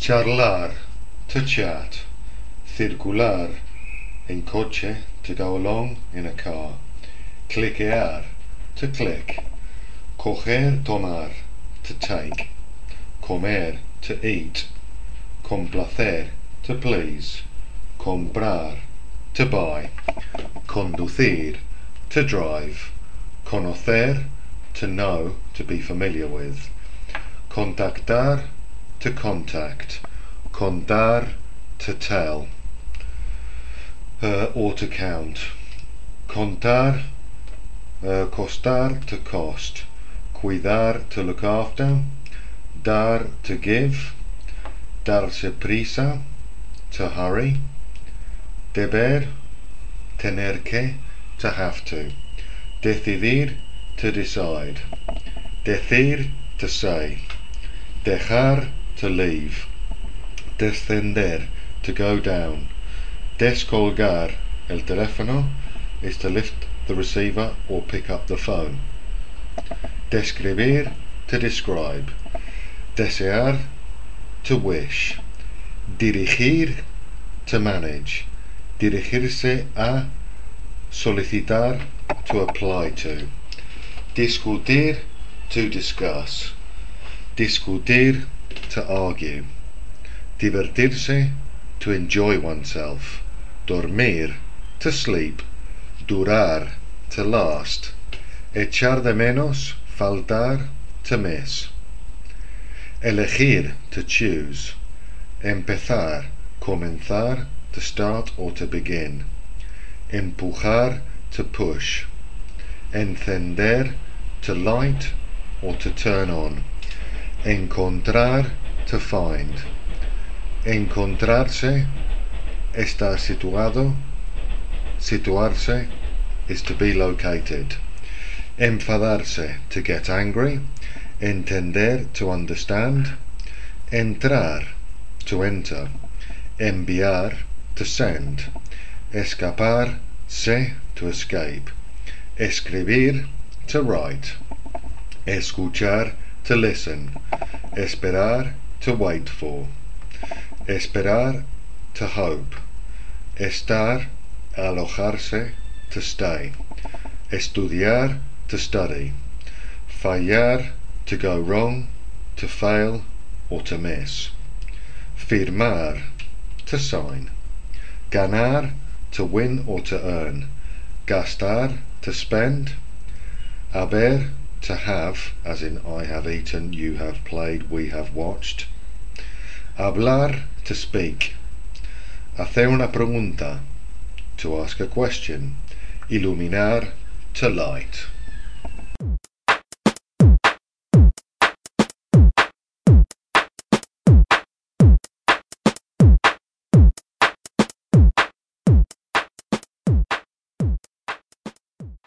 Charlar, to chat. Circular, en coche, to go along in a car. Cliquear, to click. Coger, tomar, to take. Comer, to eat. Complacer, to please. Comprar, to buy. Conducir, to drive. Conocer, to know, to be familiar with. Contactar, to contact. Contar, to tell or to count. Contar, costar, to cost. Cuidar, to look after. Dar, to give. Darse prisa, to hurry. Deber, tener que, to have to. Decidir, to decide. Decir, to say. Dejar, to leave. Descender, to go down. Descolgar, el teléfono, is to lift the receiver or pick up the phone. Describir, to describe. Desear, to wish. Dirigir, to manage. Dirigirse a, solicitar, to apply to. Discutir, to discuss. Discutir, to argue. Divertirse, to enjoy oneself. Dormir, to sleep. Durar, to last. Echar de menos, faltar, to miss. Elegir, to choose. Empezar, comenzar, to start or to begin. Empujar, to push. Encender, to light or to turn on. Encontrar, to find. Encontrarse, estar situado. Situarse is to be located. Enfadarse, to get angry. Entender, to understand. Entrar, to enter. Enviar, to send. Escapar, se, to escape. Escribir, to write. Escuchar, to listen. Esperar, to wait for. Esperar, to hope. Estar, alojarse, to stay. Estudiar, to study. Fallar, to go wrong, to fail, or to miss. Firmar, to sign. Ganar, to win or to earn. Gastar, to spend. Haber, to have, as in I have eaten, you have played, we have watched. Hablar, to speak. Hacer una pregunta, to ask a question. Iluminar, to light.